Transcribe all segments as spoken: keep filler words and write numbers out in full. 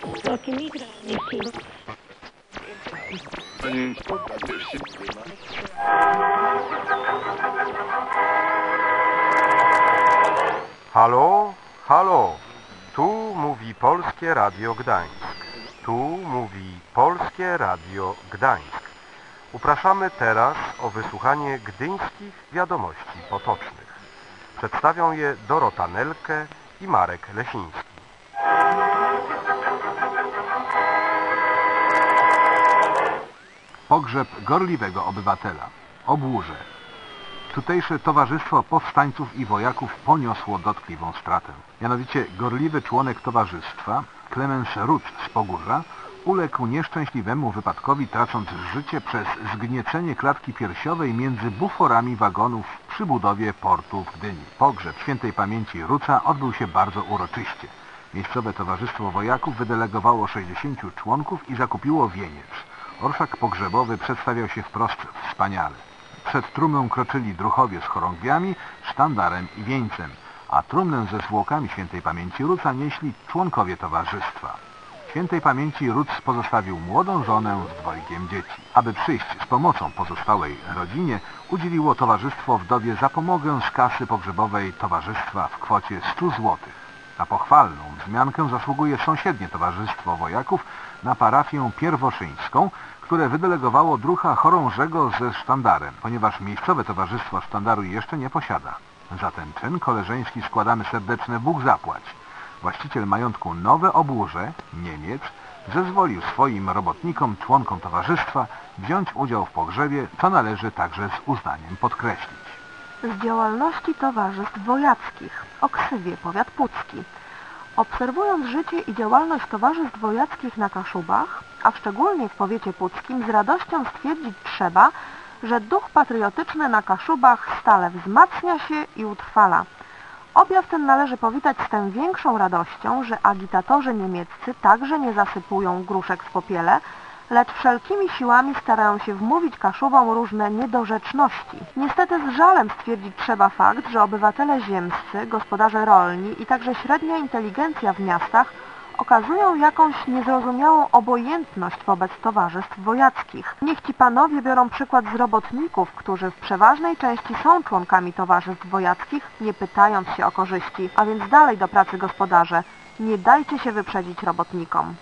Halo, halo, tu mówi Polskie Radio Gdańsk. Tu mówi Polskie Radio Gdańsk. Upraszamy teraz o wysłuchanie gdyńskich wiadomości potocznych. Przedstawią je Dorota Nelke i Marek Lesiński. Pogrzeb gorliwego obywatela. Obłuże. Tutejsze Towarzystwo Powstańców i Wojaków poniosło dotkliwą stratę. Mianowicie gorliwy członek towarzystwa, Klemens Ruc z Pogórza, uległ nieszczęśliwemu wypadkowi, tracąc życie przez zgniecenie klatki piersiowej między buforami wagonów przy budowie portu w Gdyni. Pogrzeb świętej pamięci Ruca odbył się bardzo uroczyście. Miejscowe Towarzystwo Wojaków wydelegowało sześćdziesięciu członków i zakupiło wieniec. Orszak pogrzebowy przedstawiał się wprost wspaniale. Przed trumną kroczyli druhowie z chorągwiami, sztandarem i wieńcem, a trumnę ze zwłokami świętej pamięci Ruca nieśli członkowie towarzystwa. Świętej pamięci Ruc pozostawił młodą żonę z dwojgiem dzieci. Aby przyjść z pomocą pozostałej rodzinie, udzieliło towarzystwo wdowie zapomogę z kasy pogrzebowej towarzystwa w kwocie stu złotych. Na pochwalną wzmiankę zasługuje sąsiednie Towarzystwo Wojaków na parafię pierwoszyńską, które wydelegowało druha chorążego ze sztandarem, ponieważ miejscowe Towarzystwo Sztandaru jeszcze nie posiada. Za ten czyn koleżeński składamy serdeczne Bóg zapłać. Właściciel majątku Nowe Obłuże, Niemiec, zezwolił swoim robotnikom, członkom towarzystwa wziąć udział w pogrzebie, co należy także z uznaniem podkreślić. Z działalności towarzystw wojackich, Oksywie, powiat pucki. Obserwując życie i działalność towarzystw wojackich na Kaszubach, a szczególnie w powiecie puckim, z radością stwierdzić trzeba, że duch patriotyczny na Kaszubach stale wzmacnia się i utrwala. Objaw ten należy powitać z tym większą radością, że agitatorzy niemieccy także nie zasypują gruszek w popiele, lecz wszelkimi siłami starają się wmówić Kaszubom różne niedorzeczności. Niestety z żalem stwierdzić trzeba fakt, że obywatele ziemscy, gospodarze rolni i także średnia inteligencja w miastach okazują jakąś niezrozumiałą obojętność wobec towarzystw wojackich. Niech ci panowie biorą przykład z robotników, którzy w przeważnej części są członkami towarzystw wojackich, nie pytając się o korzyści, a więc dalej do pracy gospodarze. Nie dajcie się wyprzedzić robotnikom.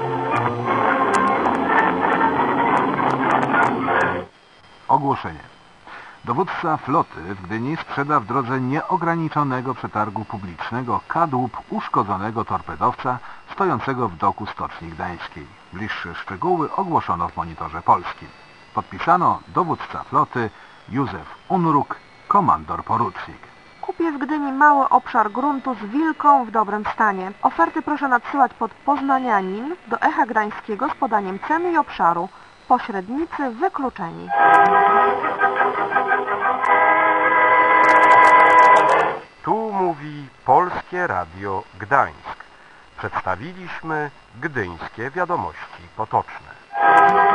Ogłoszenie. Dowódca floty w Gdyni sprzeda w drodze nieograniczonego przetargu publicznego kadłub uszkodzonego torpedowca stojącego w doku Stoczni Gdańskiej. Bliższe szczegóły ogłoszono w Monitorze Polskim. Podpisano dowódca floty Józef Unruk, komandor porucznik. Kupię w Gdyni mały obszar gruntu z wilką w dobrym stanie. Oferty proszę nadsyłać pod Poznanianin do Echa Gdańskiego z podaniem ceny i obszaru. Pośrednicy wykluczeni. Tu mówi Polskie Radio Gdańsk. Przedstawiliśmy gdyńskie wiadomości potoczne.